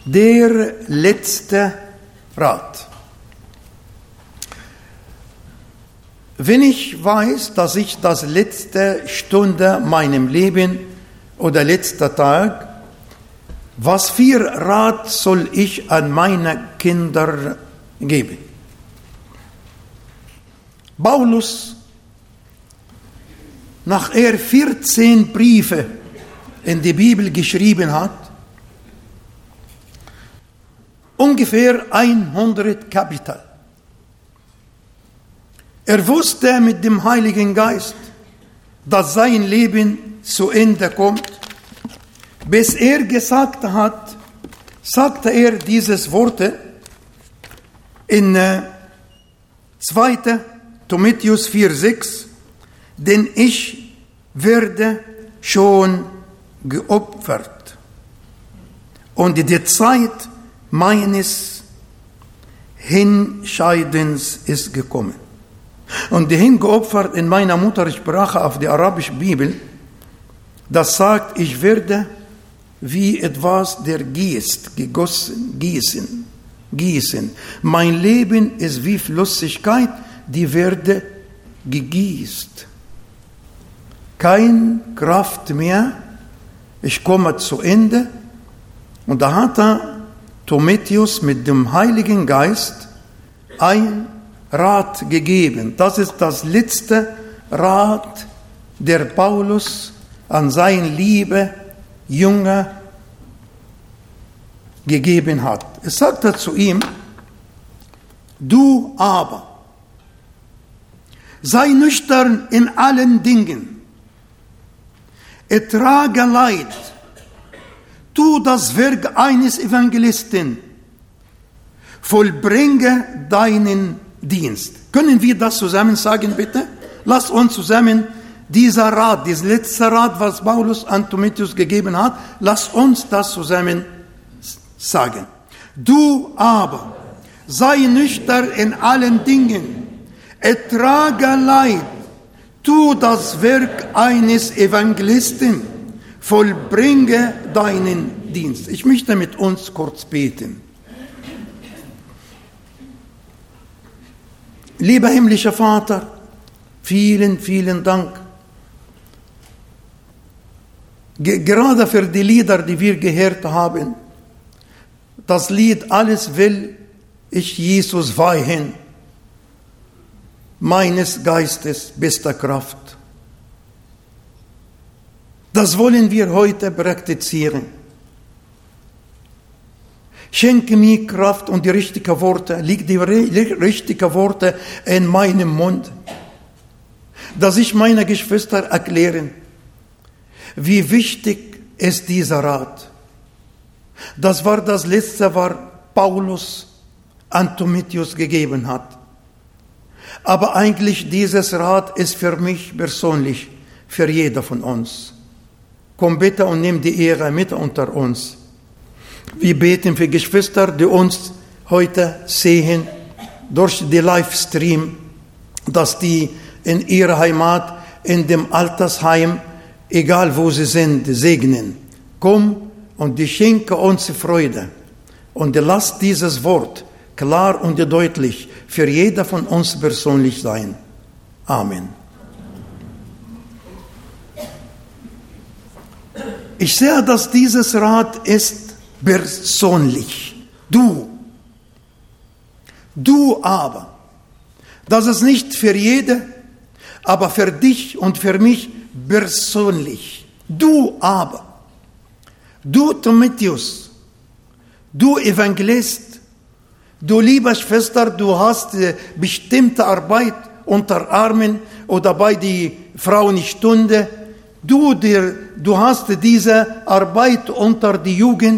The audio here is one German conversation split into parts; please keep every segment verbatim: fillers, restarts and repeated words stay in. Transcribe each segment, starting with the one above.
Der letzte Rat. Wenn ich weiß, dass ich das letzte Stunde meinem Leben oder letzter Tag, was für Rat soll ich an meine Kinder geben? Paulus, nach er vierzehn Briefe in die Bibel geschrieben hat, ungefähr hundert Kapitel. Er wusste mit dem Heiligen Geist, dass sein Leben zu Ende kommt. Bis er gesagt hat, sagte er dieses Worte in äh, zweiter Timotheus vier sechs, denn ich werde schon geopfert und die Zeit meines Hinscheidens ist gekommen. Und die hingeopfert in meiner Muttersprache auf die arabische Bibel, das sagt, ich werde wie etwas, der gießt, gegossen, gießen, gießen. Mein Leben ist wie Flüssigkeit, die werde gegießt. Keine Kraft mehr, ich komme zu Ende. Und da hat er Timotheus mit dem Heiligen Geist ein Rat gegeben. Das ist das letzte Rat, der Paulus an seine liebe Jünger gegeben hat. Es sagte zu ihm, du aber sei nüchtern in allen Dingen, ertrage Leid, tu das Werk eines Evangelisten, vollbringe deinen Dienst. Können wir das zusammen sagen, bitte? Lasst uns zusammen dieser Rat, dieses letzte Rat, was Paulus an Timotheus gegeben hat, lasst uns das zusammen sagen. Du aber sei nüchtern in allen Dingen, ertrage Leid, tu das Werk eines Evangelisten, vollbringe deinen Dienst. Ich möchte mit uns kurz beten. Lieber himmlischer Vater, vielen, vielen Dank. Gerade für die Lieder, die wir gehört haben. Das Lied, alles will ich Jesus weihen, meines Geistes bester Kraft. Das wollen wir heute praktizieren. Schenke mir Kraft und die richtigen Worte, leg die richtigen Worte in meinem Mund, dass ich meine Geschwister erklären, wie wichtig ist dieser Rat. Das war das Letzte, was Paulus an Timotheus gegeben hat. Aber eigentlich dieses Rat ist für mich persönlich, für jeder von uns. Komm bitte und nimm die Ehre mit unter uns. Wir beten für Geschwister, die uns heute sehen, durch die Livestream, dass die in ihrer Heimat, in dem Altersheim, egal wo sie sind, segnen. Komm und die schenke uns Freude. Und lass dieses Wort klar und deutlich für jeder von uns persönlich sein. Amen. Ich sehe, dass dieses Rat ist persönlich. Du. Du aber. Das ist nicht für jede, aber für dich und für mich persönlich. Du aber. Du Timotheus. Du Evangelist. Du lieber Schwester, du hast äh, bestimmte Arbeit unter Armen oder bei die Frauenstunde. Du, der, du hast diese Arbeit unter die Jugend.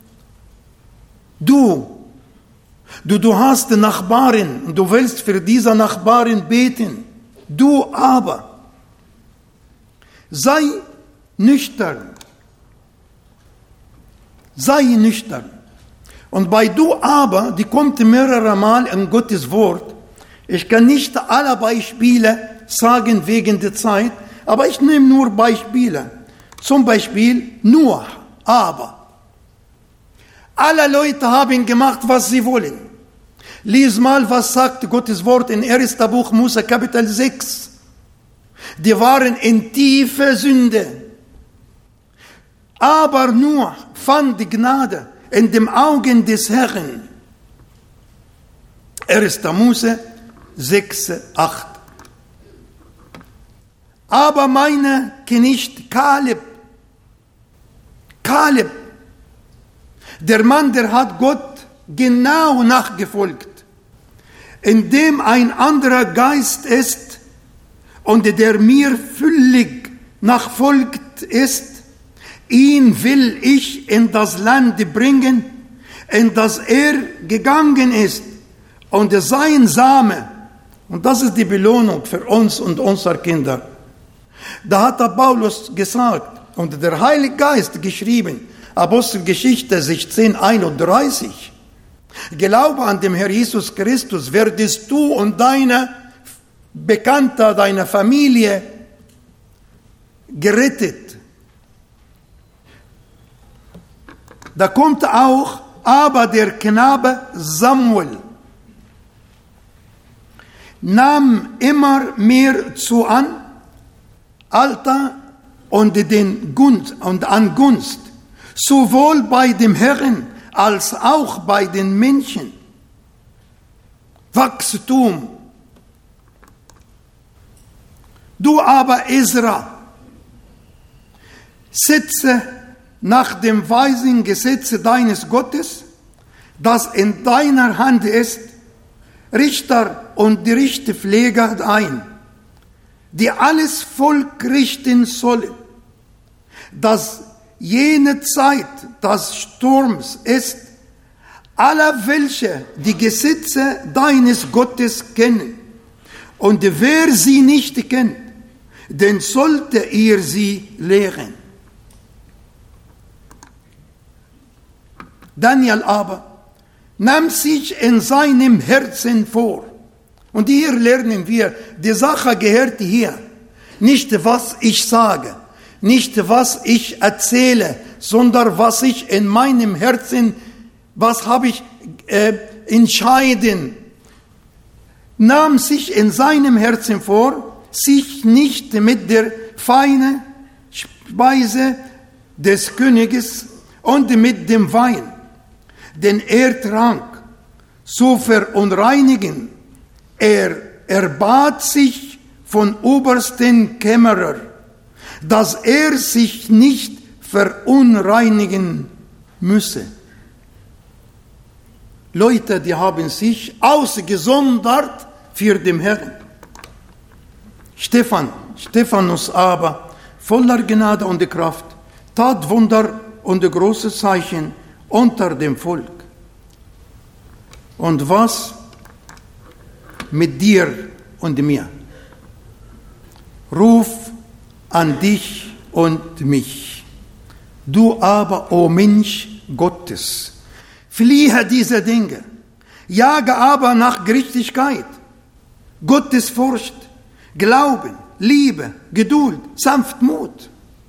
Du, du, du hast Nachbarn und du willst für diese Nachbarn beten. Du aber, sei nüchtern. Sei nüchtern. Und bei du aber, die kommt mehrere Mal in Gottes Wort. Ich kann nicht alle Beispiele sagen wegen der Zeit, aber ich nehme nur Beispiele. Zum Beispiel nur, aber. Alle Leute haben gemacht, was sie wollen. Lies mal, was sagt Gottes Wort in ersten Buch Mose, Kapitel sechs. Die waren in tiefe Sünde. Aber nur fand die Gnade in den Augen des Herrn. erster Mose sechs, acht. Aber meine Knecht Kaleb, Kaleb, der Mann, der hat Gott genau nachgefolgt, indem ein anderer Geist ist und der mir völlig nachfolgt ist, ihn will ich in das Land bringen, in das er gegangen ist, und sein Same, und das ist die Belohnung für uns und unsere Kinder. Da hat der Paulus gesagt, und der Heilige Geist geschrieben, Apostelgeschichte sechzehn, einunddreißig, Glaube an den Herr Jesus Christus, werdest du und deine Bekannte, deine Familie gerettet. Da kommt auch, aber der Knabe Samuel nahm immer mehr zu an, Alter und den Gunst und an Gunst, sowohl bei dem Herrn als auch bei den Menschen. Wachstum. Du aber, Ezra, setze nach dem weisen Gesetz deines Gottes, das in deiner Hand ist, Richter und Gerichtspfleger ein, die alles Volk richten sollen, dass jene Zeit des Sturms ist, alle welche die Gesetze deines Gottes kennen. Und wer sie nicht kennt, den sollte ihr sie lehren. Daniel aber nahm sich in seinem Herzen vor. Und hier lernen wir, die Sache gehört hier. Nicht, was ich sage, nicht, was ich erzähle, sondern was ich in meinem Herzen, was habe ich äh, entschieden. Nahm sich in seinem Herzen vor, sich nicht mit der feinen Speise des Königs und mit dem Wein, den er trank, zu verunreinigen. Er erbat sich von obersten Kämmerer, dass er sich nicht verunreinigen müsse. Leute, die haben sich ausgesondert für den Herrn. Stephan, Stephanus aber, voller Gnade und Kraft, tat Wunder und große Zeichen unter dem Volk. Und was mit dir und mir? Ruf an dich und mich. Du aber, o Mensch Gottes, fliehe diese Dinge, jage aber nach Gerechtigkeit, Gottesfurcht, Glauben, Liebe, Geduld, Sanftmut.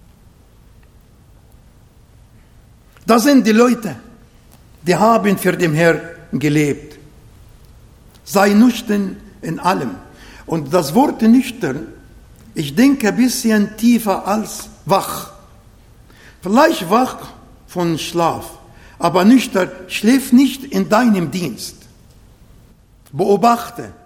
Das sind die Leute, die haben für den Herrn gelebt. Sei nüchtern in allem. Und das Wort nüchtern, ich denke ein bisschen tiefer als wach. Vielleicht wach von Schlaf, aber nüchtern schläft nicht in deinem Dienst. Beobachte.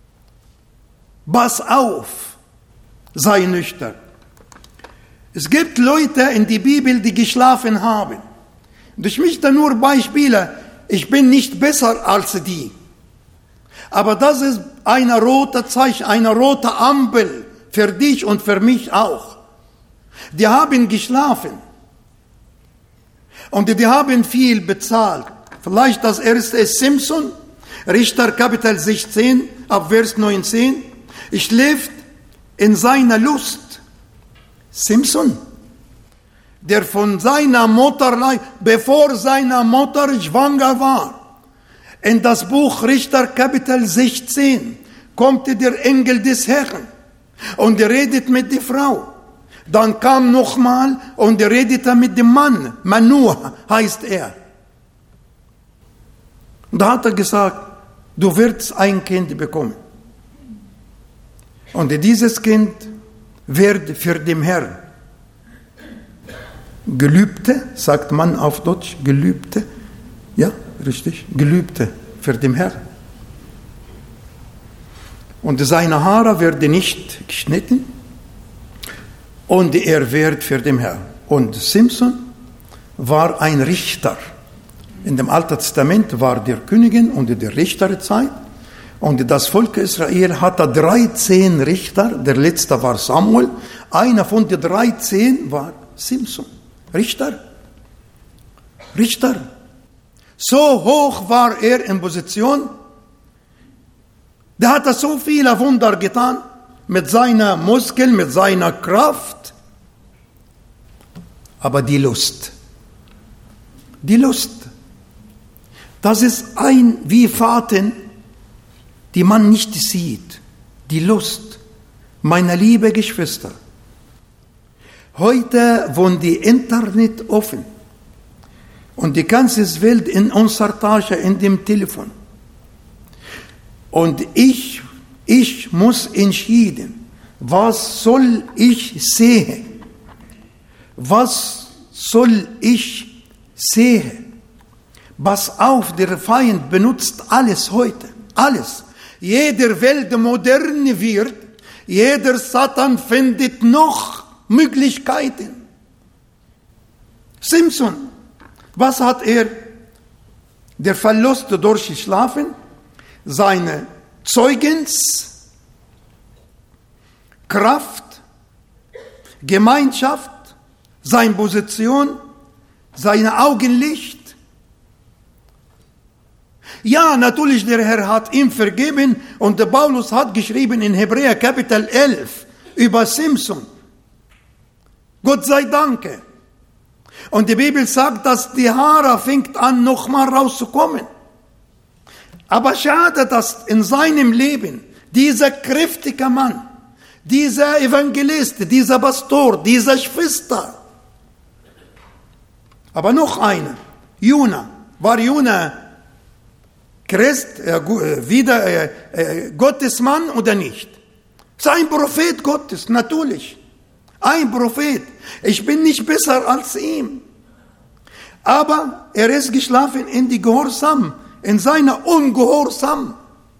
Pass auf. Sei nüchtern. Es gibt Leute in der Bibel, die geschlafen haben. Und ich möchte nur Beispiele. Ich bin nicht besser als die. Aber das ist eine rote Zeichen, eine rote Ampel für dich und für mich auch. Die haben geschlafen. Und die haben viel bezahlt. Vielleicht das erste ist Simson, Richter Kapitel sechzehn, ab Vers neunzehn. Schläft in seiner Lust. Simson, der von seiner Mutter, bevor seine Mutter schwanger war, in das Buch Richter Kapitel sechzehn kommt der Engel des Herrn und er redet mit der Frau. Dann kam nochmal und er redete mit dem Mann. Manoah heißt er. Da hat er gesagt, du wirst ein Kind bekommen. Und dieses Kind wird für den Herrn Gelübde, sagt man auf Deutsch, Gelübde, ja, richtig, Gelübde für den Herrn. Und seine Haare werden nicht geschnitten und er wird für den Herrn. Und Simson war ein Richter. In dem Alten Testament war der Königin und der Richterzeit. Und das Volk Israel hatte dreizehn Richter. Der letzte war Samuel. Einer von den dreizehn war Simson. Richter. Richter. So hoch war er in Position. Der hat so viele Wunder getan. Mit seiner Muskeln, mit seiner Kraft. Aber die Lust. Die Lust. Das ist ein wie Faden, die man nicht sieht. Die Lust. Meine liebe Geschwister, heute wohnt die Internet offen und die ganze Welt in unserer Tasche, in dem Telefon. Und ich, ich muss entscheiden, was soll ich sehen? Was soll ich sehen? Pass auf, der Feind benutzt alles heute, alles. Jeder Welt modern wird, jeder Satan findet noch Möglichkeiten. Simson, was hat er? Der Verlust durchgeschlafen, seine Zeugens, Kraft, Gemeinschaft, seine Position, seine Augenlicht. Ja, natürlich, der Herr hat ihm vergeben und der Paulus hat geschrieben in Hebräer Kapitel elf über Simson. Gott sei Dank. Und die Bibel sagt, dass die Haare fängt an, nochmal rauszukommen. Aber schade, dass in seinem Leben dieser kräftige Mann, dieser Evangelist, dieser Pastor, dieser Schwester, aber noch einer, Jona, war Jona Christ, äh, wieder äh, äh, Gottes Mann oder nicht? Sein Prophet Gottes, natürlich. Ein Prophet. Ich bin nicht besser als ihm. Aber er ist geschlafen in die Gehorsam, in seiner Ungehorsam.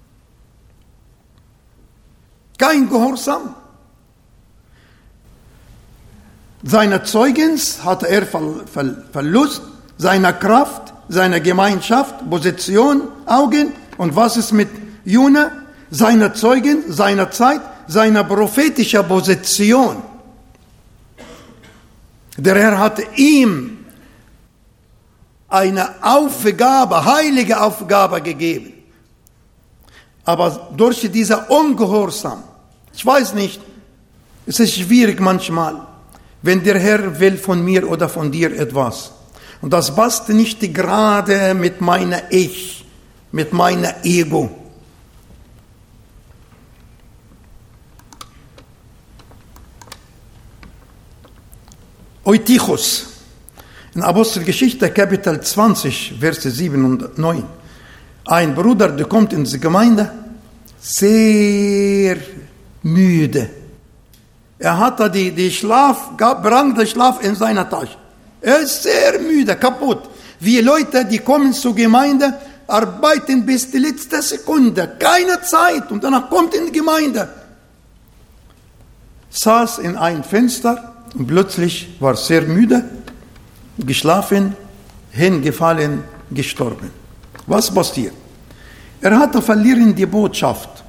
Kein Gehorsam. Seine Zeugens hatte er Verlust, seiner Kraft, seiner Gemeinschaft, Position, Augen. Und was ist mit Jona? Seine Zeugen, seiner Zeit, seiner prophetischen Position. Der Herr hatte ihm eine Aufgabe, heilige Aufgabe gegeben. Aber durch diese Ungehorsam, ich weiß nicht, es ist schwierig manchmal, wenn der Herr will von mir oder von dir etwas. Und das passt nicht gerade mit meiner Ich, mit meiner Ego. Eutychus, in Apostelgeschichte Kapitel zwanzig, Verse sieben und neun. Ein Bruder, der kommt in die Gemeinde, sehr müde. Er hatte die, die Schlaf, brannende Schlaf in seiner Tasche. Er ist sehr müde, kaputt. Wie Leute, die kommen zur Gemeinde, arbeiten bis die letzte Sekunde, keine Zeit, und danach kommt in die Gemeinde. Saß in ein Fenster und plötzlich war sehr müde, geschlafen, hingefallen, gestorben. Was passiert? Er hatte verlieren die Botschaft.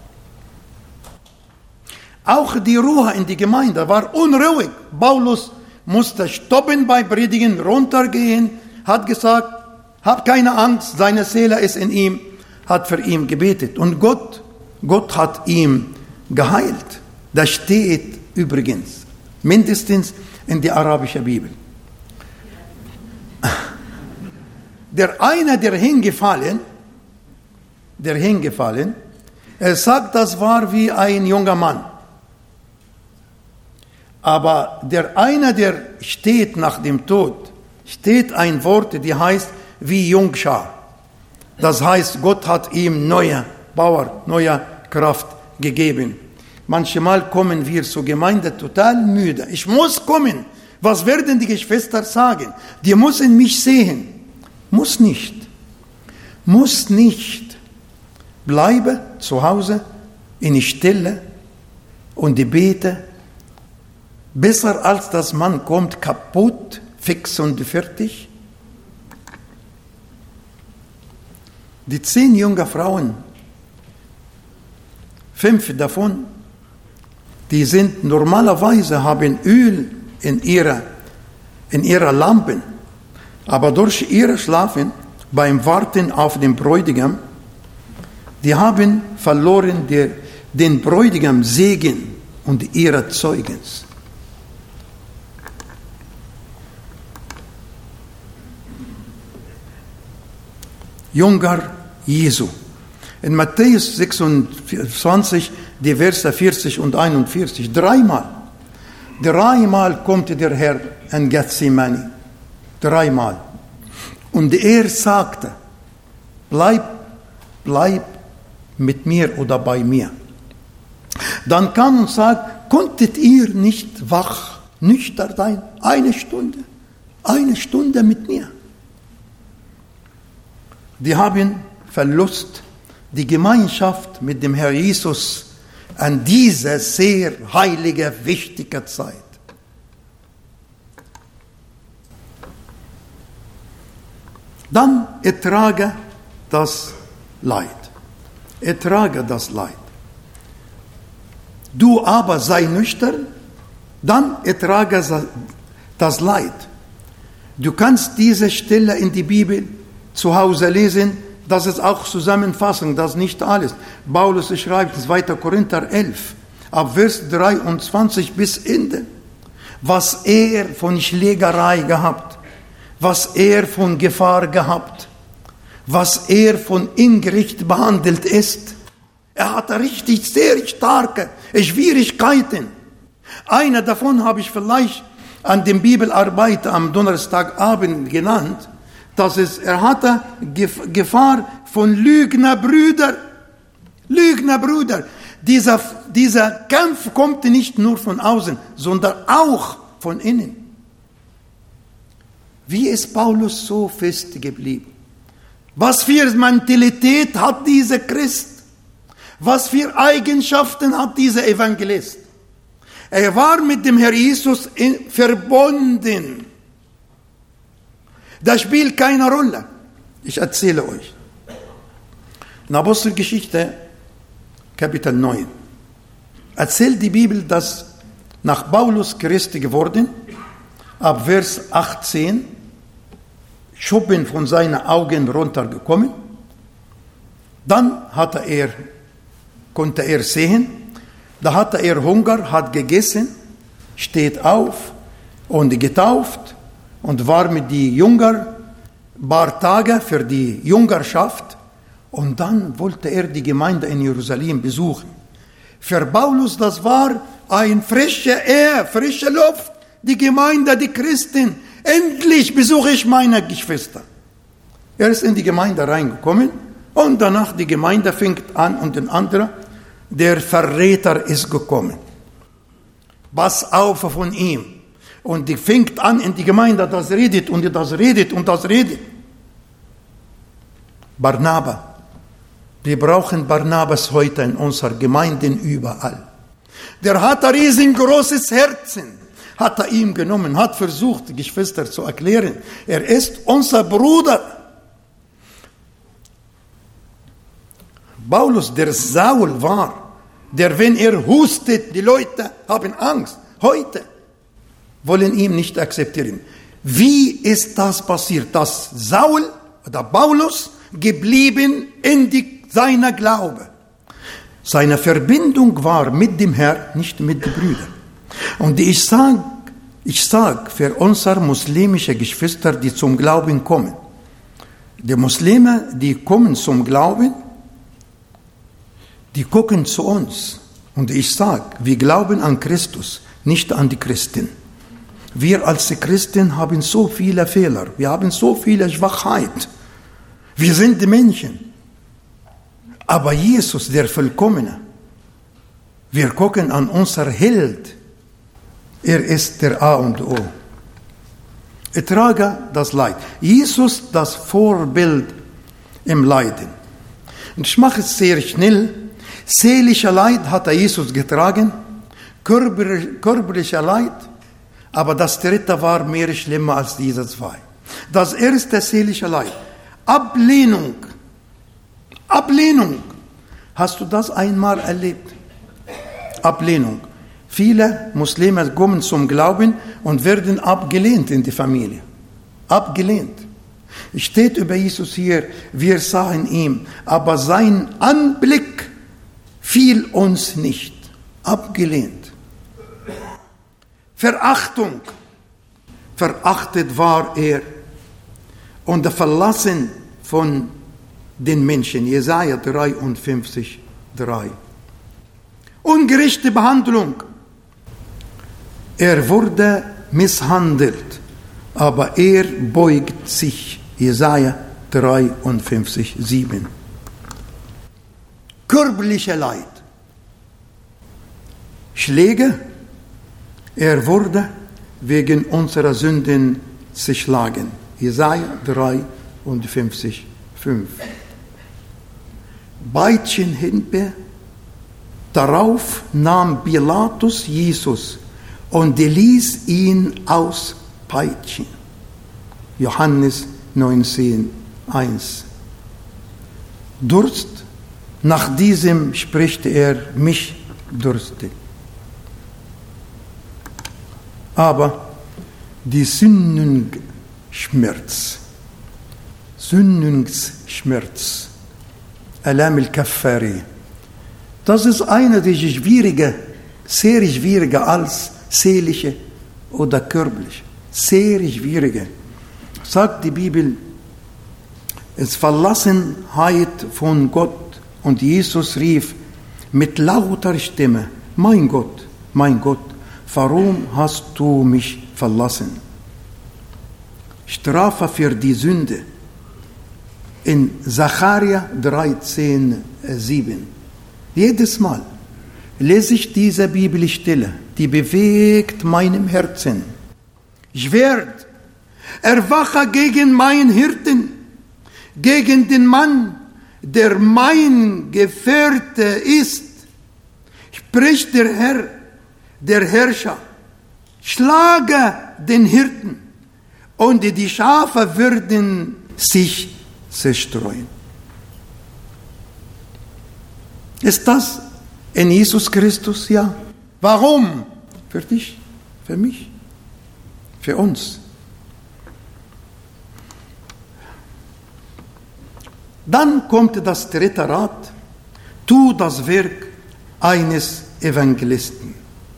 Auch die Ruhe in die Gemeinde war unruhig. Paulus musste stoppen bei Predigen, runtergehen, hat gesagt, hab keine Angst, seine Seele ist in ihm, hat für ihn gebetet. Und Gott, Gott hat ihn geheilt. Das steht übrigens, mindestens in der arabischen Bibel. Der eine, der hingefallen, der hingefallen, er sagt, das war wie ein junger Mann. Aber der eine, der steht nach dem Tod, steht ein Wort, die heißt wie Jungschar. Das heißt, Gott hat ihm neue Power, neue Kraft gegeben. Manchmal kommen wir zur Gemeinde total müde. Ich muss kommen. Was werden die Geschwister sagen? Die müssen mich sehen. Muss nicht. Muss nicht. Bleibe zu Hause in Stille und bete. Besser als dass man kommt kaputt, fix und fertig. Die zehn jungen Frauen, fünf davon, die sind normalerweise haben Öl in ihrer, in ihrer Lampen, aber durch ihr Schlafen beim Warten auf den Bräutigam, die haben verloren der, den Bräutigam Segen und ihre Zeugens. Jünger Jesu. In Matthäus sechsundzwanzig, die Verse vierzig und einundvierzig, dreimal, dreimal kommt der Herr in Gethsemane, dreimal. Und er sagte, bleib, bleib mit mir oder bei mir. Dann kam und sagt, konntet ihr nicht wach, nüchtern sein, eine Stunde, eine Stunde mit mir. Die haben Verlust, die Gemeinschaft mit dem Herrn Jesus an dieser sehr heilige, wichtige Zeit. Dann ertrage das Leid. Ertrage das Leid. Du aber sei nüchtern, dann ertrage das Leid. Du kannst diese Stelle in die Bibel zu Hause lesen, das ist auch Zusammenfassung, das ist nicht alles. Paulus schreibt in zweiter Korinther elf, ab Vers dreiundzwanzig bis Ende, was er von Schlägerei gehabt, was er von Gefahr gehabt, was er von Ingericht behandelt ist. Er hatte richtig sehr starke Schwierigkeiten. Eine davon habe ich vielleicht an dem Bibelarbeit am Donnerstagabend genannt. Das ist, er hatte Gefahr von Lügnerbrüdern. Lügnerbrüder. Dieser, dieser Kampf kommt nicht nur von außen, sondern auch von innen. Wie ist Paulus so fest geblieben? Was für Mentalität hat dieser Christ? Was für Eigenschaften hat dieser Evangelist? Er war mit dem Herrn Jesus in, verbunden. Das spielt keine Rolle. Ich erzähle euch. In Apostelgeschichte, Kapitel neun, erzählt die Bibel, dass nach Paulus Christ geworden, ab Vers achtzehn, Schuppen von seinen Augen runtergekommen. Dann hatte er, konnte er sehen, da hatte er Hunger, hat gegessen, steht auf und getauft und war mit den Jüngern ein paar Tage für die Jüngerschaft. Und dann wollte er die Gemeinde in Jerusalem besuchen. Für Paulus, das war ein frischer Air, frische Luft, die Gemeinde, die Christen. Endlich besuche ich meine Geschwister. Er ist in die Gemeinde reingekommen und danach die Gemeinde fängt an und den anderen, der Verräter ist gekommen. Pass auf von ihm. Und die fängt an in die Gemeinde, das redet und das redet und das redet. Barnaba. Wir brauchen Barnabas heute in unserer Gemeinden überall. Der hat ein riesengroßes Herzen, hat er ihm genommen, hat versucht, die Geschwister zu erklären. Er ist unser Bruder. Paulus, der Saul war, der, wenn er hustet, die Leute haben Angst. Heute wollen ihn nicht akzeptieren. Wie ist das passiert, dass Saul oder Paulus geblieben in die, seiner Glaube? Seine Verbindung war mit dem Herrn, nicht mit den Brüdern. Und ich sage, ich sage für unsere muslimische Geschwister, die zum Glauben kommen, die Muslime, die kommen zum Glauben, die gucken zu uns. Und ich sage, wir glauben an Christus, nicht an die Christen. Wir als Christen haben so viele Fehler, wir haben so viele Schwachheit. Wir sind die Menschen. Aber Jesus, der Vollkommene, wir gucken an unser Held. Er ist der A und O. Er trage das Leid. Jesus, das Vorbild im Leiden. Und ich mache es sehr schnell. Seelischer Leid hat er Jesus getragen, körperlicher Leid, aber das dritte war mehr schlimmer als diese zwei. Das erste seelische Leid, Ablehnung. Ablehnung. Hast du das einmal erlebt? Ablehnung. Viele Muslime kommen zum Glauben und werden abgelehnt in die Familie. Abgelehnt. Es steht über Jesus hier, wir sahen ihn, aber sein Anblick fiel uns nicht. Abgelehnt. Verachtung. Verachtet war er und verlassen von den Menschen. Jesaja dreiundfünfzig, drei. Ungerechte Behandlung. Er wurde misshandelt, aber er beugt sich. Jesaja dreiundfünfzig, sieben. Körperlicher Leid. Schläge. Er wurde wegen unserer Sünden zerschlagen. Jesaja dreiundfünfzig, fünf. Beitschenhiebe. Darauf nahm Pilatus Jesus und ließ ihn auspeitschen. Johannes neunzehn, eins. Durst, nach diesem spricht er, mich durstet. Aber die Sündungsschmerz, Sündungsschmerz, Alam al-Kaffari, das ist eine der schwierige, sehr schwierige als seelische oder körperliche. Sehr schwierige. Sagt die Bibel, es Verlassenheit von Gott. Und Jesus rief mit lauter Stimme, mein Gott, mein Gott, warum hast du mich verlassen? Strafe für die Sünde. In Sacharja dreizehn, sieben. Jedes Mal lese ich diese Bibelstelle, die bewegt meinem Herzen. Ich werde erwache gegen meinen Hirten, gegen den Mann, der mein Gefährte ist. Spricht der Herr, der Herrscher, schlage den Hirten und die Schafe werden sich zerstreuen. Ist das in Jesus Christus? Ja. Warum? Für dich, für mich, für uns. Dann kommt das dritte Rat. Tu das Werk eines Evangelisten.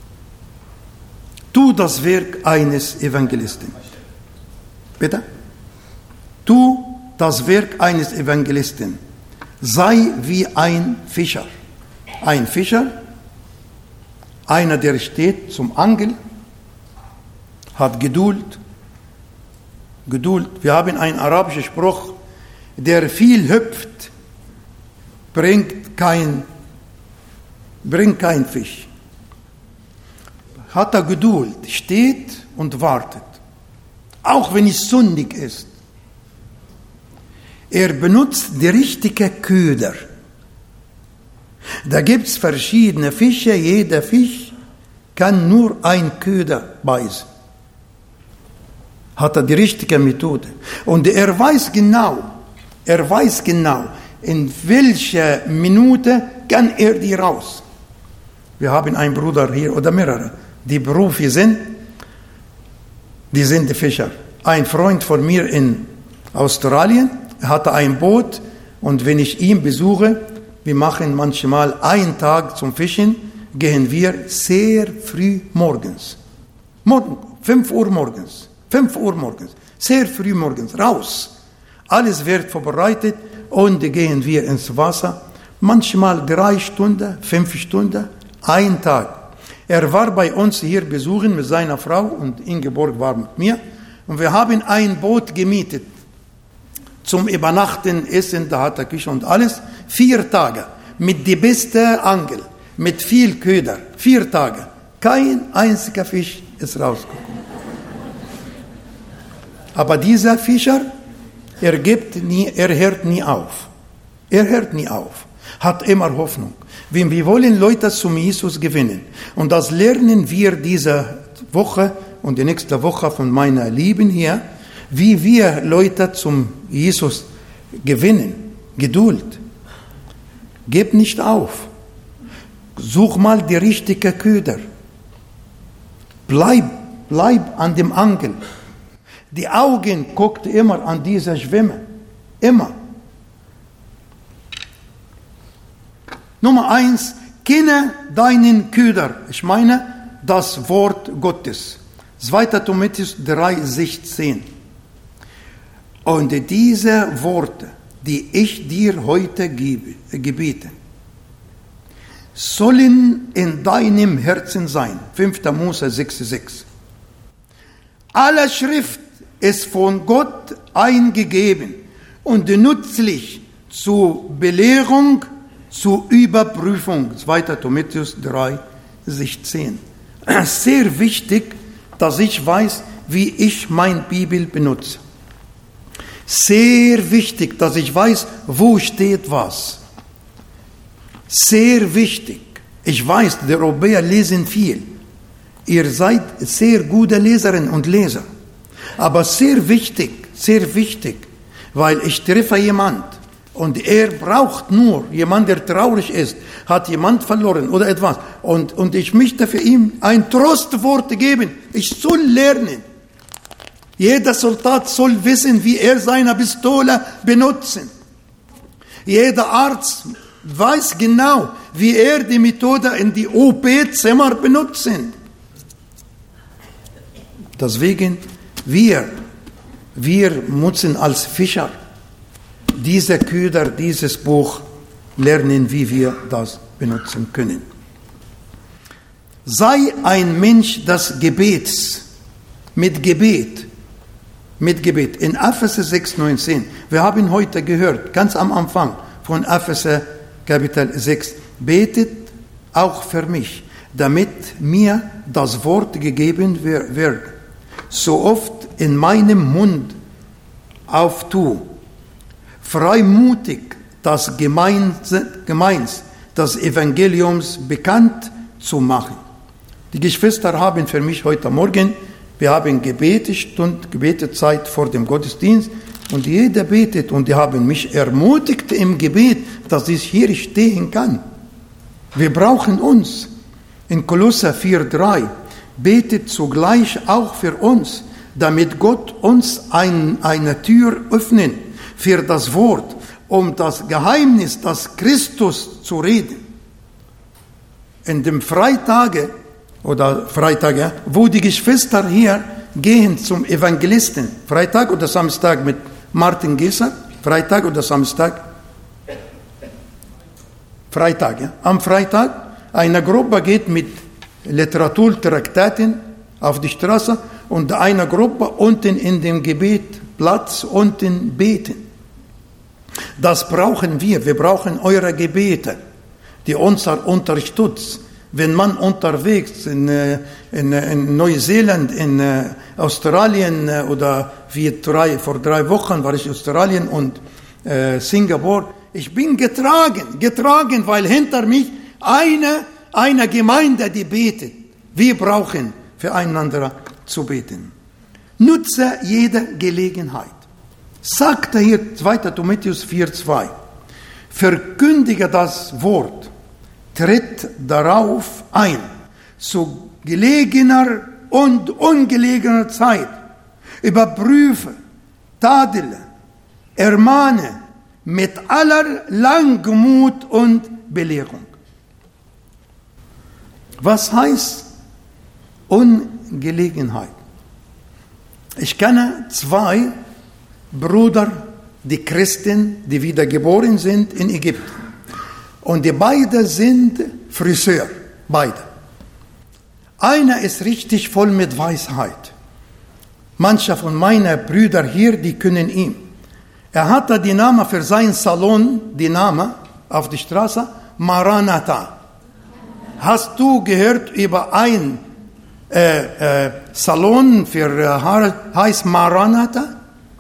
Tu das Werk eines Evangelisten. Bitte? Tu das Werk eines Evangelisten. Sei wie ein Fischer. Ein Fischer, einer, der steht zum Angeln, hat Geduld. Geduld. Wir haben einen arabischen Spruch, der viel hüpft, bringt kein, bringt kein Fisch. Hat er Geduld, steht und wartet. Auch wenn es sündig ist. Er benutzt die richtige Köder. Da gibt es verschiedene Fische. Jeder Fisch kann nur ein Köder beißen. Hat er die richtige Methode. Und er weiß genau, er weiß genau, in welcher Minute kann er die raus. Wir haben einen Bruder hier oder mehrere, die Berufe sind, die sind die Fischer. Ein Freund von mir in Australien, er hatte ein Boot und wenn ich ihn besuche, wir machen manchmal einen Tag zum Fischen, gehen wir sehr früh morgens. Morgen, fünf Uhr morgens. fünf Uhr morgens. Sehr früh morgens. Raus. Alles wird vorbereitet und gehen wir ins Wasser. Manchmal drei Stunden, fünf Stunden, ein Tag. Er war bei uns hier besuchen mit seiner Frau und Ingeborg war mit mir. Und wir haben ein Boot gemietet. zum Übernachten, Essen, da hat er Küche und alles. Vier Tage mit die beste Angel, mit viel Köder. Vier Tage. Kein einziger Fisch ist rausgekommen. Aber dieser Fischer, er gibt nie, er hört nie auf. Er hört nie auf. Hat immer Hoffnung. Wir wollen Leute zum Jesus gewinnen. Und das lernen wir diese Woche und die nächste Woche von meiner Lieben hier, wie wir Leute zum Jesus gewinnen. Geduld. Gib nicht auf. Such mal die richtige Köder. Bleib, bleib an dem Angel. Die Augen guckt immer an diese Schwimme. Immer. Nummer eins, kenne deinen Köder. Ich meine, das Wort Gottes. zweiter Timotheus drei, sechzehn. Und diese Worte, die ich dir heute gebe, gebiete, sollen in deinem Herzen sein. fünfter Mose sechs, sechs. Alle Schrift ist von Gott eingegeben und nützlich zur Belehrung, zur Überprüfung. zweiter Timotheus drei, sechzehn. Sehr wichtig, dass ich weiß, wie ich meine Bibel benutze. Sehr wichtig, dass ich weiß, wo steht was. Sehr wichtig. Ich weiß, die Europäer lesen viel. Ihr seid sehr gute Leserinnen und Leser. Aber sehr wichtig, sehr wichtig, weil ich treffe jemand und er braucht nur, jemand, der traurig ist, hat jemand verloren oder etwas. Und, und ich möchte für ihn ein Trostwort geben. Ich soll lernen. Jeder Soldat soll wissen, wie er seine Pistole benutzen. Jeder Arzt weiß genau, wie er die Methode in die O P-Zimmer benutzen. Deswegen, wir, wir müssen als Fischer diese Köder, dieses Buch lernen, wie wir das benutzen können. Sei ein Mensch des Gebets, mit Gebet, mit Gebet. In Epheser sechs, neunzehn, wir haben heute gehört, ganz am Anfang von Epheser Kapitel sechs, betet auch für mich, damit mir das Wort gegeben wird, so oft in meinem Mund auftue, freimutig das Gemeins, Gemeins des Evangeliums bekannt zu machen. Die Geschwister haben für mich heute Morgen, wir haben Gebetestunde, Gebetezeit vor dem Gottesdienst und jeder betet und die haben mich ermutigt im Gebet, dass ich hier stehen kann. Wir brauchen uns. In Kolosser vier, drei betet zugleich auch für uns, damit Gott uns ein, eine Tür öffnet für das Wort, um das Geheimnis des Christus zu reden. In dem Freitage, oder Freitage, wo die Geschwister hier gehen zum Evangelisten, Freitag oder Samstag mit Martin Gesser, Freitag oder Samstag? Freitag, ja. Am Freitag, eine Gruppe geht mit Literaturtraktaten auf die Straße und eine Gruppe unten in dem Gebetplatz unten beten. Das brauchen wir. Wir brauchen eure Gebete, die uns unterstützen. Wenn man unterwegs in, in, in Neuseeland, in Australien oder wie drei, vor drei Wochen war ich in Australien und äh, Singapur. Ich bin getragen, getragen, weil hinter mich eine, eine Gemeinde, die betet. Wir brauchen füreinander zu beten. Nutze jede Gelegenheit. Sagt er hier zweiter Timotheus vier, zwei. Verkündige das Wort. Tritt darauf ein, zu gelegener und ungelegener Zeit. Überprüfe, tadele, ermahne mit aller Langmut und Belehrung. Was heißt Ungelegenheit? Ich kenne zwei Brüder, die Christen, die wiedergeboren sind in Ägypten. Und die beiden sind Friseur, beide. Einer ist richtig voll mit Weisheit. Manche von meinen Brüdern hier, die können ihn. Er hatte die Name für seinen Salon, die Name auf die Straße, Maranatha. Hast du gehört über ein äh, äh, Salon für äh, Haare, heißt Maranatha?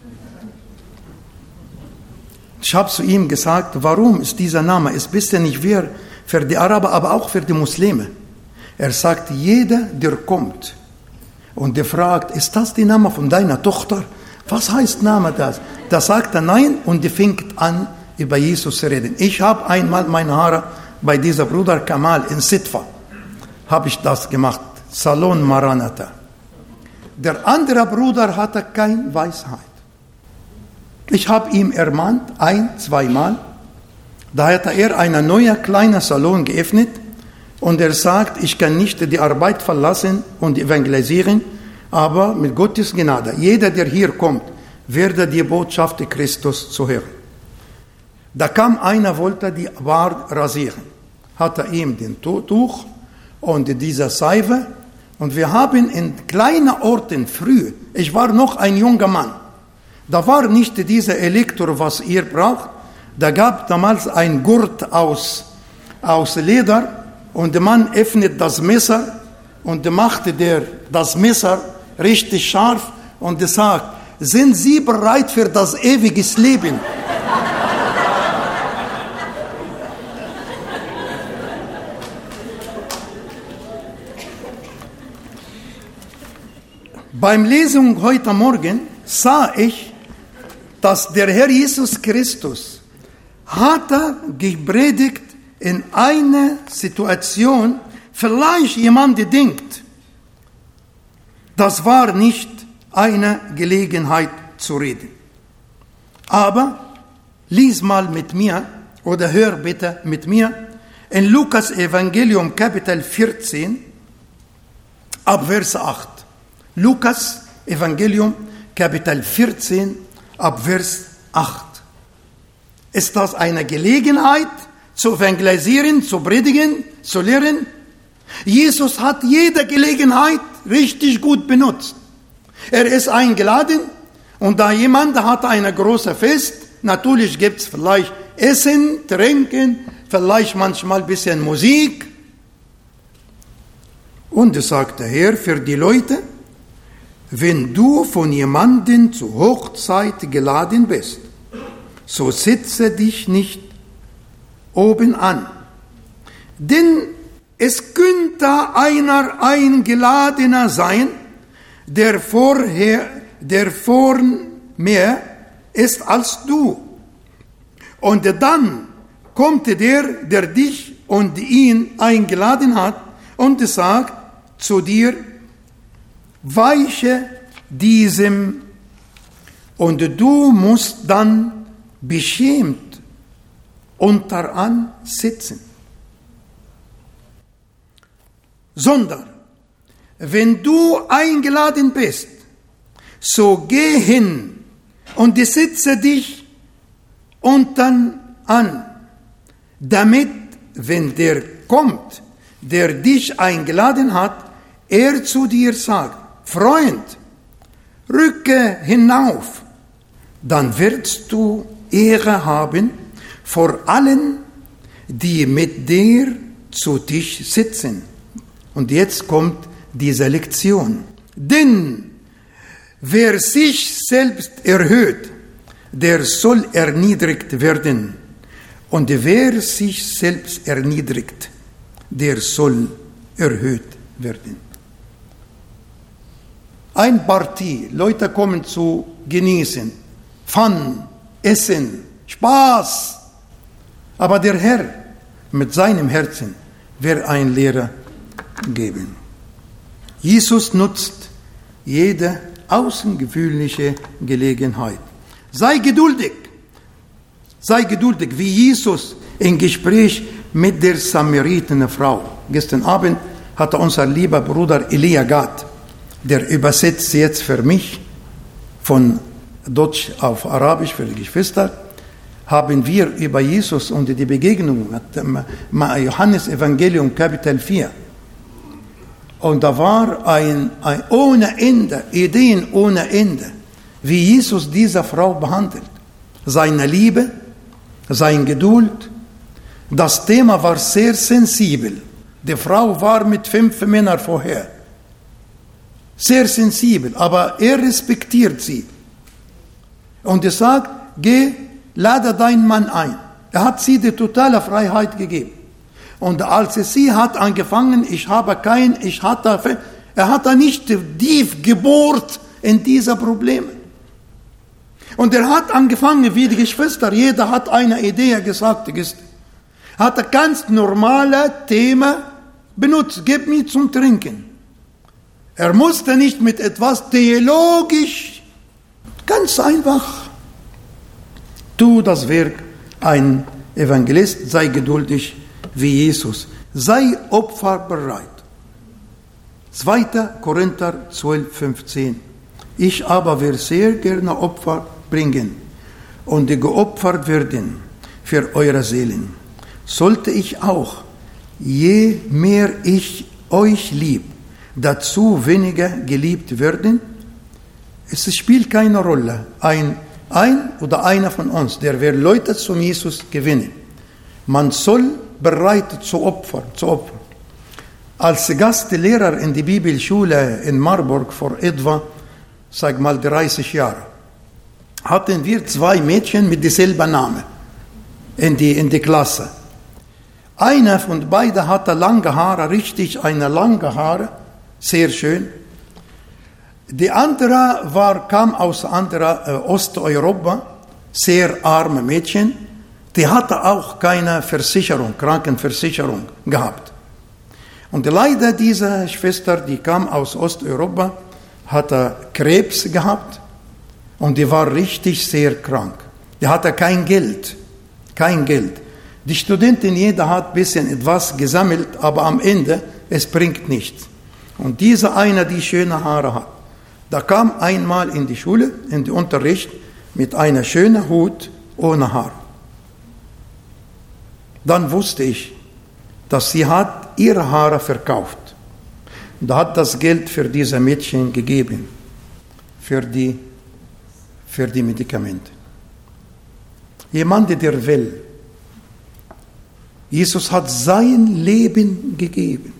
Ich habe zu ihm gesagt, warum ist dieser Name? Es ist nicht wir für die Araber, aber auch für die Muslime. Er sagt, jeder, der kommt und der fragt, ist das der Name von deiner Tochter? Was heißt Name das? Da sagt er nein und der fängt an, über Jesus zu reden. Ich habe einmal meine Haare bei dieser Bruder Kamal in Sitfa, habe ich das gemacht, Salon Maranatha. Der andere Bruder hatte keine Weisheit. Ich habe ihm ermahnt, ein, zweimal. Da hat er einen neuen kleinen Salon geöffnet und er sagt, ich kann nicht die Arbeit verlassen und evangelisieren, aber mit Gottes Gnade, jeder, der hier kommt, werde die Botschaft Christus zu hören. Da kam einer, wollte die Bart rasieren, hatte ihm den Tuch und diese Seife und wir haben in kleinen Orten früh, ich war noch ein junger Mann, da war nicht diese Elektro, was ihr braucht. Da gab damals ein Gurt aus, aus Leder und der Mann öffnet das Messer und machte der das Messer richtig scharf und sagt, sind Sie bereit für das ewige Leben? Beim Lesung heute Morgen sah ich, dass der Herr Jesus Christus hatte gepredigt in einer Situation, vielleicht jemand denkt, das war nicht eine Gelegenheit zu reden. Aber lies mal mit mir oder hör bitte mit mir in Lukas Evangelium Kapitel vierzehn ab Vers acht. Lukas Evangelium Kapitel vierzehn ab Vers acht. Ist das eine Gelegenheit, zu evangelisieren, zu predigen, zu lehren? Jesus hat jede Gelegenheit richtig gut benutzt. Er ist eingeladen und da jemand hat eine große Fest, natürlich gibt es vielleicht Essen, Trinken, vielleicht manchmal ein bisschen Musik. Und es sagt der Herr für die Leute, wenn du von jemandem zur Hochzeit geladen bist, so sitze dich nicht oben an. Denn es könnte einer Eingeladener sein, der vorher, der vor mehr ist als du. Und dann kommt der, der dich und ihn eingeladen hat und sagt zu dir, weiche diesem, und du musst dann beschämt unteran sitzen. Sondern, wenn du eingeladen bist, so geh hin und sitze dich unten an, damit, wenn der kommt, der dich eingeladen hat, er zu dir sagt, Freund, rücke hinauf, dann wirst du Ehre haben vor allen, die mit dir zu Tisch sitzen. Und jetzt kommt diese Lektion. Denn wer sich selbst erhöht, der soll erniedrigt werden. Und wer sich selbst erniedrigt, der soll erhöht werden. Ein Party, Leute kommen zu genießen, Fun, Essen, Spaß. Aber der Herr mit seinem Herzen wird ein Lehrer geben. Jesus nutzt jede außergewöhnliche Gelegenheit. Sei geduldig. Sei geduldig, wie Jesus im Gespräch mit der Samaritenerfrau. Gestern Abend hatte unser lieber Bruder Elia Gad, der übersetzt jetzt für mich von Deutsch auf Arabisch für die Geschwister, haben wir über Jesus und die Begegnung mit Johannes Evangelium Kapitel vier. Und da war ein, ein ohne Ende, Ideen ohne Ende, wie Jesus diese Frau behandelt. seine Liebe, seine Geduld. Das Thema war sehr sensibel. Die Frau war mit fünf Männern vorher. Sehr sensibel, aber er respektiert sie. Und er sagt, geh, lade deinen Mann ein. Er hat sie die totale Freiheit gegeben. Und als sie hat angefangen, ich habe kein, ich hatte, er hat da nicht tief gebohrt in diese Probleme. Und er hat angefangen, wie die Geschwister, jeder hat eine Idee gesagt, hat ein ganz normales Thema benutzt, gib mir zum Trinken. Er musste nicht mit etwas theologisch, ganz einfach, tu das Werk, ein Evangelist, sei geduldig wie Jesus, sei opferbereit. zweiter Korinther zwölf, fünfzehn. Ich aber will sehr gerne Opfer bringen und die geopfert werden für eure Seelen. Sollte ich auch, je mehr ich euch lieb, dazu weniger geliebt werden? Es spielt keine Rolle. Ein, ein oder einer von uns, der will Leute zum Jesus gewinnen. Man soll bereit zu opfern, zu opfern. Als Gastlehrer in der Bibelschule in Marburg vor etwa, sag mal, dreißig Jahren, hatten wir zwei Mädchen mit demselben Namen in die, in die Klasse. Einer von beiden hatte lange Haare, richtig eine lange Haare, sehr schön. Die andere war, kam aus anderer, äh, Osteuropa, sehr arme Mädchen. Die hatte auch keine Versicherung, Krankenversicherung gehabt. Und leider diese Schwester, die kam aus Osteuropa, hatte Krebs gehabt und die war richtig sehr krank. Die hatte kein Geld, kein Geld. Die Studentin, jeder hat ein bisschen etwas gesammelt, aber am Ende, es bringt nichts. Und diese eine, die schöne Haare hat, da kam einmal in die Schule, in den Unterricht, mit einer schönen Hut ohne Haar. Dann wusste ich, dass sie hat ihre Haare verkauft. Und hat das Geld für diese Mädchen gegeben, für die, für die Medikamente. Jemand, der will. Jesus hat sein Leben gegeben.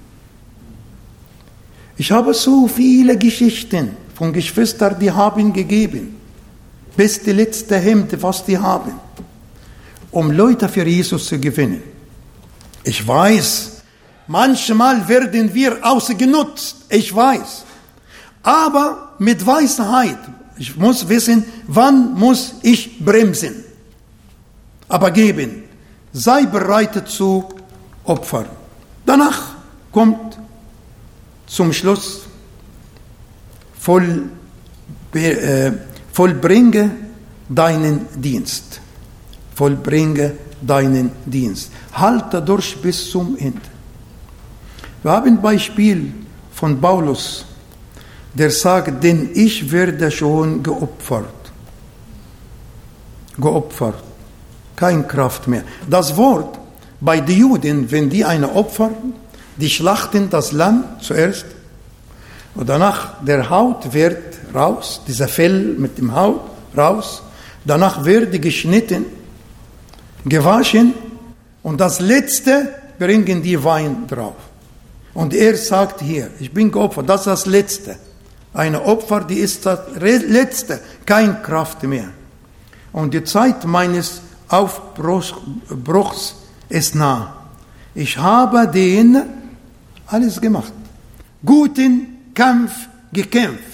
Ich habe so viele Geschichten von Geschwistern, die haben gegeben, bis die letzte Hemd, was die haben, um Leute für Jesus zu gewinnen. Ich weiß, manchmal werden wir ausgenutzt, ich weiß, aber mit Weisheit. Ich muss wissen, wann muss ich bremsen, aber geben. Sei bereit zu opfern. Danach kommt zum Schluss, voll, äh, vollbringe deinen Dienst. Vollbringe deinen Dienst. Halte durch bis zum Ende. Wir haben ein Beispiel von Paulus, der sagt, denn ich werde schon geopfert. Geopfert. Keine Kraft mehr. Das Wort bei den Juden, wenn die eine Opfer, die schlachten das Lamm zuerst und danach der Haut wird raus, dieser Fell mit dem Haut raus, danach wird geschnitten, gewaschen und das Letzte bringen die Wein drauf. Und er sagt hier, ich bin geopfert, das ist das Letzte. Eine Opfer, die ist das Letzte, keine Kraft mehr. Und die Zeit meines Aufbruchs ist nah. Ich habe den alles gemacht. Guten Kampf gekämpft.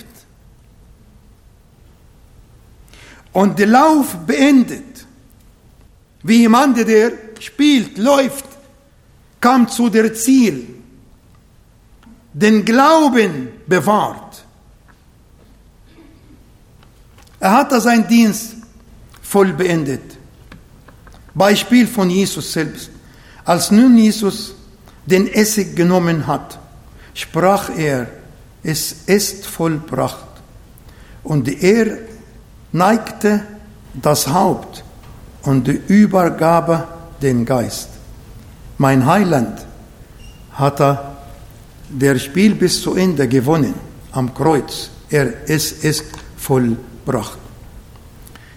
Und den Lauf beendet. Wie jemand, der spielt, läuft, kam zu der Ziel. Den Glauben bewahrt. Er hatte seinen Dienst voll beendet. Beispiel von Jesus selbst. Als nun Jesus den Essig genommen hat, sprach er, es ist vollbracht. Und er neigte das Haupt und übergab den Geist. Mein Heiland hat der Spiel bis zu Ende gewonnen am Kreuz. Er es ist vollbracht.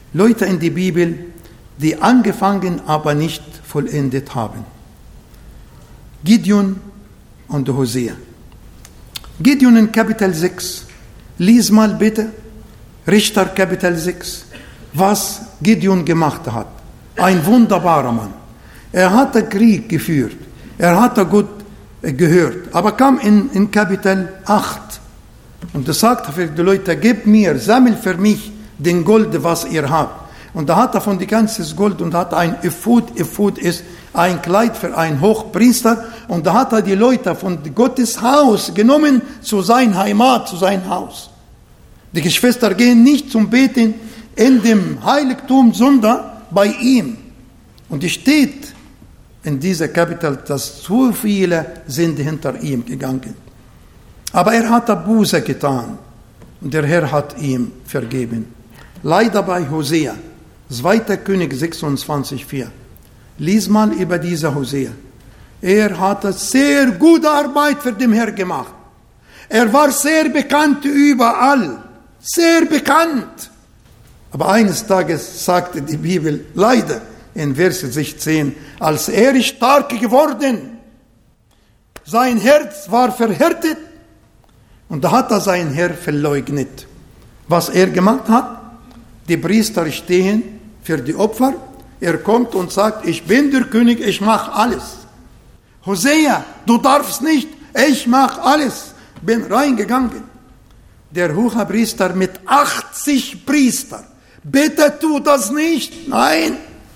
Leute in der Bibel, die angefangen, aber nicht vollendet haben. Gideon und Hosea. Gideon in Kapitel sechs. Lies mal bitte, Richter Kapitel sechs, was Gideon gemacht hat. Ein wunderbarer Mann. Er hatte Krieg geführt. Er hatte Gott gehört. Aber kam in, in Kapitel acht und er sagte für die Leute, gebt mir, sammelt für mich den Gold, was ihr habt. Und da hat er von die ganzes Gold und hat ein Ephod. Ephod ist ein Kleid für einen Hochpriester. Und da hat er die Leute von Gottes Haus genommen zu seiner Heimat, zu seinem Haus. Die Geschwister gehen nicht zum Beten in dem Heiligtum, sondern bei ihm. Und es steht in dieser Kapitel, dass zu viele sind hinter ihm gegangen. Aber er hat Buße getan. Und der Herr hat ihm vergeben. Leider bei Hosea. zweiter König sechsundzwanzig, vier. Lies mal über diese Hosea. Er hatte sehr gute Arbeit für den Herrn gemacht. Er war sehr bekannt überall. Sehr bekannt. Aber eines Tages sagte die Bibel, leider, in Vers sechzehn, als er ist stark geworden, sein Herz war verhärtet und da hat er sein Herr verleugnet. Was er gemacht hat, die Priester stehen für die Opfer. Er kommt und sagt, ich bin der König, ich mache alles. Hosea, du darfst nicht, ich mache alles. Bin reingegangen. Der Hohepriester mit achtzig Priestern. Bitte tu das nicht. Nein.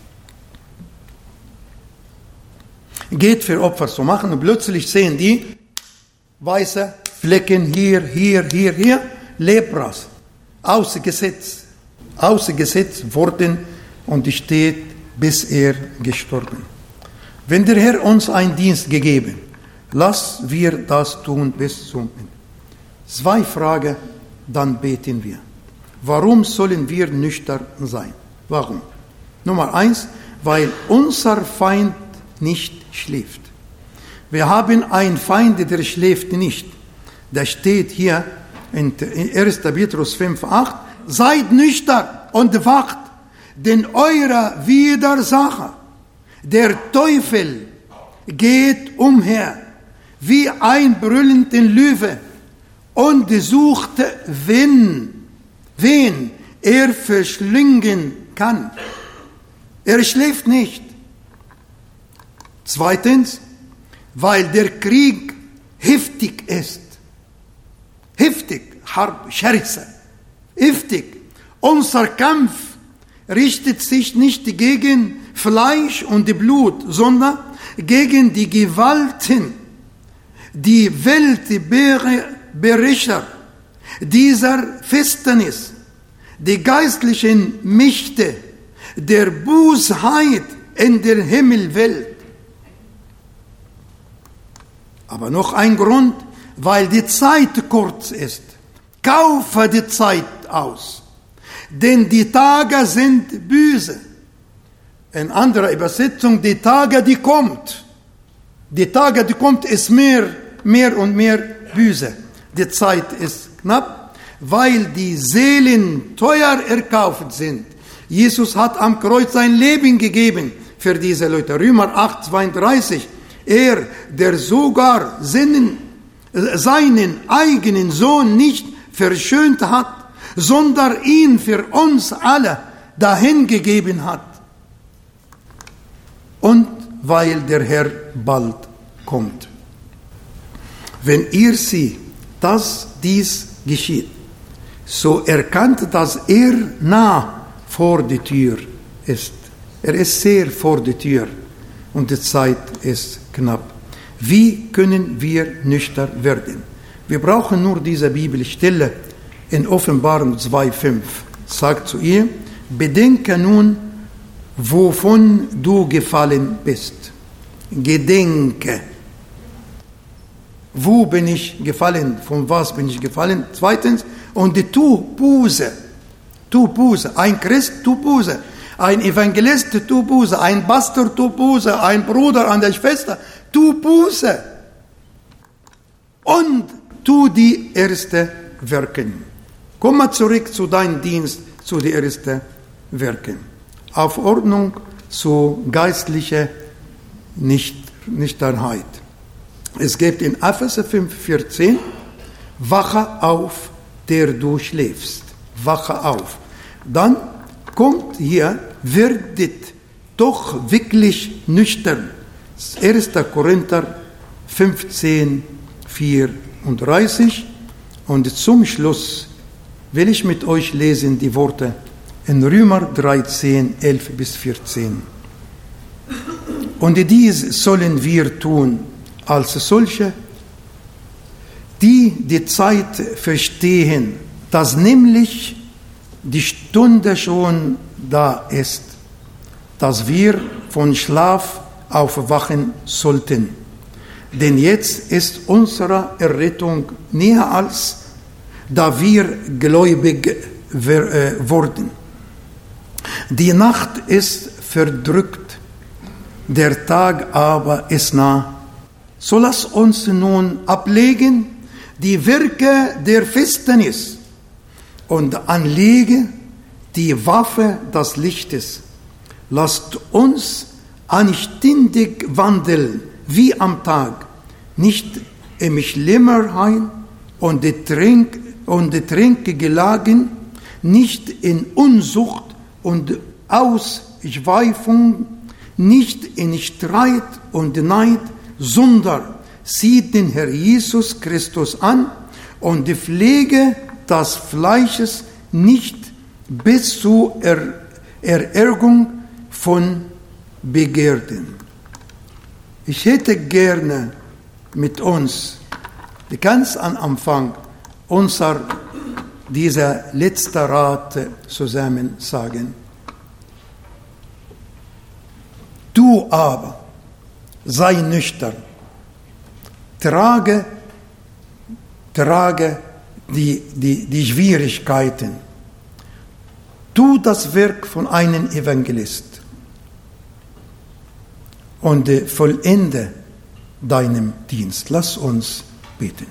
Geht für Opfer zu machen und plötzlich sehen die weiße Flecken hier, hier, hier, hier. Lepras. Ausgesetzt. Ausgesetzt worden und steht, bis er gestorben. Wenn der Herr uns einen Dienst gegeben, lass wir das tun bis zum Ende. Zwei Fragen, dann beten wir. Warum sollen wir nüchtern sein? Warum? Nummer eins, weil unser Feind nicht schläft. Wir haben einen Feind, der schläft nicht. Da steht hier in erster Petrus fünf, acht, seid nüchtern und wacht, denn euer Widersacher, der Teufel, geht umher wie ein brüllender Löwe und sucht, wen, wen er verschlingen kann. Er schläft nicht. Zweitens, weil der Krieg heftig ist. Heftig, Harb, Scherze, heftig. Unser Kampf richtet sich nicht gegen Fleisch und Blut, sondern gegen die Gewalten, die Weltbeherrscher dieser Finsternis, die geistlichen Mächte der Bosheit in der Himmelwelt. Aber noch ein Grund, weil die Zeit kurz ist. Kaufe die Zeit aus, denn die Tage sind böse. In anderer Übersetzung, die Tage, die kommt. Die Tage, die kommt, ist mehr, mehr und mehr böse. Die Zeit ist knapp, weil die Seelen teuer erkauft sind. Jesus hat am Kreuz sein Leben gegeben für diese Leute. Römer acht, zweiunddreißig. Er, der sogar seinen, seinen eigenen Sohn nicht verschönt hat, sondern ihn für uns alle dahingegeben hat. Und weil der Herr bald kommt. Wenn ihr seht, dass dies geschieht, so erkannt, dass er nah vor der Tür ist. Er ist sehr vor der Tür und die Zeit ist knapp. Wie können wir nüchtern werden? Wir brauchen nur diese Bibelstelle in Offenbarung zwei, fünf. Sagt zu ihr, bedenke nun, wovon du gefallen bist. Gedenke. Wo bin ich gefallen? Von was bin ich gefallen? Zweitens, und tu Buße. Tu Buße. Ein Christ, tu Buße. Ein Evangelist, tu Buße. Ein Pastor, tu Buße. Ein Bruder an der Schwester, tu Buße. Und tu die ersten Werke. Komm mal zurück zu deinem Dienst, zu den ersten wirken. Aufordnung zu geistlicher Nüchternheit. Es gibt in Epheser fünf vierzehn, wache auf, der du schläfst. Wache auf. Dann kommt hier, werdet doch wirklich nüchtern. erster Korinther fünfzehn vierunddreißig. Und zum Schluss will ich mit euch lesen die Worte in Römer dreizehn, elf bis vierzehn. Und dies sollen wir tun als solche, die die Zeit verstehen, dass nämlich die Stunde schon da ist, dass wir von Schlaf aufwachen sollten. Denn jetzt ist unsere Errettung näher als da wir gläubig wurden. Die Nacht ist verdrückt, der Tag aber ist nah. So lass uns nun ablegen die Werke der Finsternis und anlege die Waffe des Lichtes. Lasst uns anständig wandeln wie am Tag, nicht im Schlimmerheit und die Trink und die Tränke gelagen, nicht in Unzucht und Ausschweifung, nicht in Streit und Neid, sondern sieht den Herr Jesus Christus an und die Pflege des Fleisches nicht bis zur er- Erärgung von Begehrten. Ich hätte gerne mit uns, ganz am Anfang, unser dieser letzte Rat zusammen sagen. Du aber sei nüchtern, trage, trage die, die, die Schwierigkeiten, tu das Werk von einem Evangelist und vollende deinem Dienst. Lass uns beten.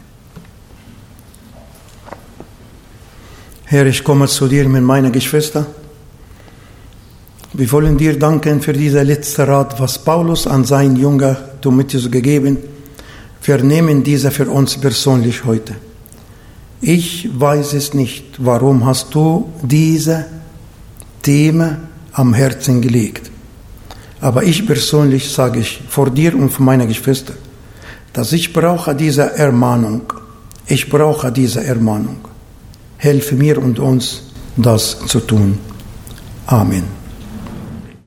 Herr, ich komme zu dir mit meiner Geschwister. Wir wollen dir danken für diesen letzten Rat, was Paulus an seinen Jünger Timotheus gegeben hat. Wir nehmen diese für uns persönlich heute. Ich weiß es nicht, warum hast du diese Thema am Herzen gelegt. Aber ich persönlich sage ich vor dir und vor meiner Geschwister, dass ich brauche diese Ermahnung. Ich brauche diese Ermahnung. Helfe mir und uns, das zu tun. Amen.